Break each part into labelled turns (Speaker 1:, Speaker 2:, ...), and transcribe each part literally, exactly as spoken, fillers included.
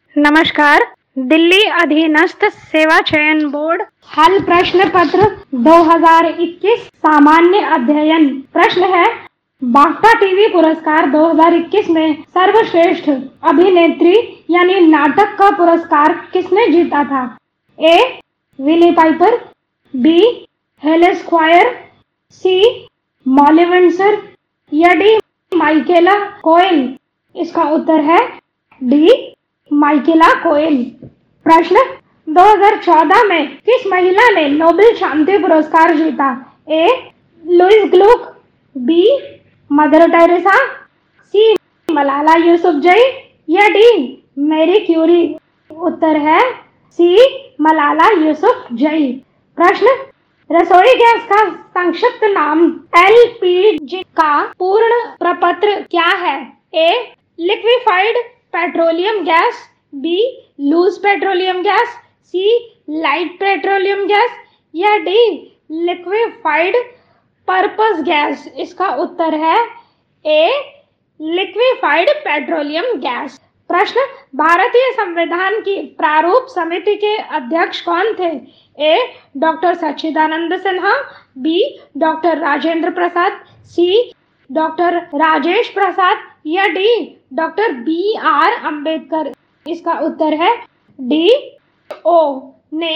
Speaker 1: नमस्कार। दिल्ली अधीनस्थ सेवा चयन बोर्ड हल प्रश्न पत्र दो हज़ार इक्कीस सामान्य अध्ययन। प्रश्न है, बाफ्टा टीवी पुरस्कार दो हज़ार इक्कीस में सर्वश्रेष्ठ अभिनेत्री यानी नाटक का पुरस्कार किसने जीता था? A. Willie Piper, B. Hayley Squire, C. Molly Windsor या डी. Michaela Coel. इसका उत्तर है डी. माइकेला कोएल। प्रश्न, दो हज़ार चौदह में किस महिला ने नोबेल शांति पुरस्कार जीता? A. Louise Gluck, B. Mother Teresa, C. Malala Yousafzai या डी. Marie Curie. उत्तर है सी. मलाला यूसुफजई। प्रश्न, रसोई गैस का संक्षिप्त नाम एल पी जी का पूर्ण प्रपत्र क्या है? A. Liquefied petroleum gas, B. Loose petroleum gas, C. Light petroleum gas या डी. Liquefied purpose gas. इसका उत्तर है ए. Liquefied petroleum gas. प्रश्न, भारतीय संविधान की प्रारूप समिति के अध्यक्ष कौन थे? A. Doctor Sachchidanand Sinha, B. Doctor Rajendra Prasad, C. Doctor Rajesh Prasad या D. Doctor B R Ambedkar. इसका उत्तर है डी. ओ ने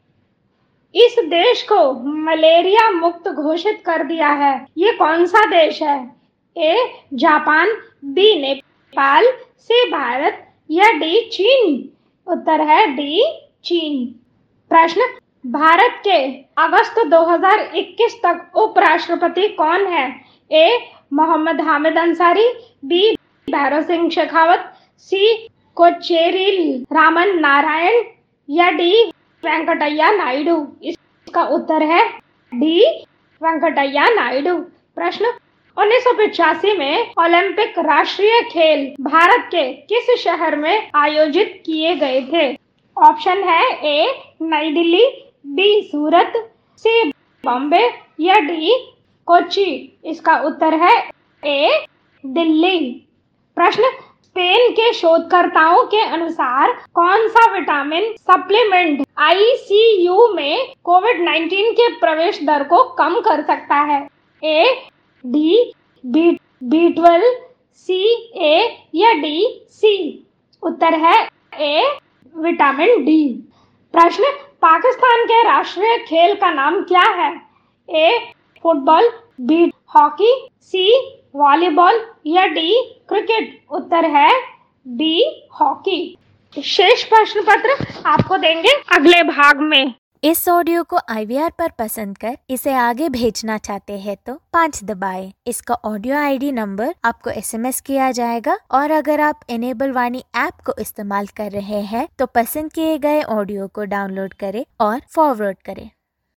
Speaker 1: इस देश को मलेरिया मुक्त घोषित कर दिया है। ये कौन सा देश है? A. Japan, B. Nepal, C. Bharat या डी. चीन। उत्तर है डी. चीन। प्रश्न, भारत के अगस्त दो हज़ार इक्कीस तक उपराष्ट्रपति कौन है? A. Mohammad Hamid Ansari, B. Bhairon Singh Shekhawat, C. Kocheril Raman Narayan या डी. वेंकटैया नायडू। इसका उत्तर है डी. वेंकटैया नायडू। प्रश्न, उन्नीस सौ पचासी में ओलंपिक राष्ट्रीय खेल भारत के किस शहर में आयोजित किए गए थे? ऑप्शन है A. Nai Delhi, B. Surat, C. Bombay या डी. कोच्चि। इसका उत्तर है ए. दिल्ली। प्रश्न, स्पेन के शोधकर्ताओं के अनुसार कौन सा vitamin supplement I C U में कोविड उन्नीस के प्रवेश दर को कम कर सकता है? A. D. B B twelve, C. A या डी. सी। उत्तर है ए. Vitamin D. प्रश्न, पाकिस्तान के राष्ट्रीय खेल का नाम क्या है? A. Football, B. Hockey, C. Volleyball या डी. क्रिकेट। उत्तर है बी. हॉकी। शेष प्रश्न पत्र आपको देंगे अगले भाग में।
Speaker 2: इस ऑडियो को आई वी आर पर पसंद कर इसे आगे भेजना चाहते हैं तो पाँच दबाएं। इसका ऑडियो आई डी नंबर आपको एस एम एस किया जाएगा और अगर आप इनेबल वाणी ऐप को इस्तेमाल कर रहे हैं तो पसंद किए गए ऑडियो को डाउनलोड करें और फॉरवर्ड करें।